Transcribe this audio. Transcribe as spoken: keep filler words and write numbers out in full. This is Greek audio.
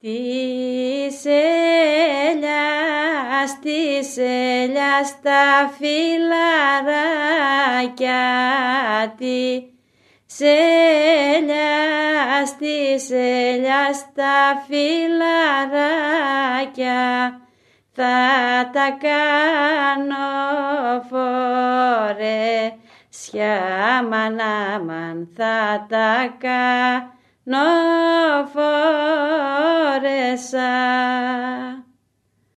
Της ελιάς, της ελιάς τα φιλαράκια, της ελιάς, της ελιάς τα φιλαράκια, θα τα κάνω φορέσια, αμαν αμαν, θα τα κάνω φορέσα.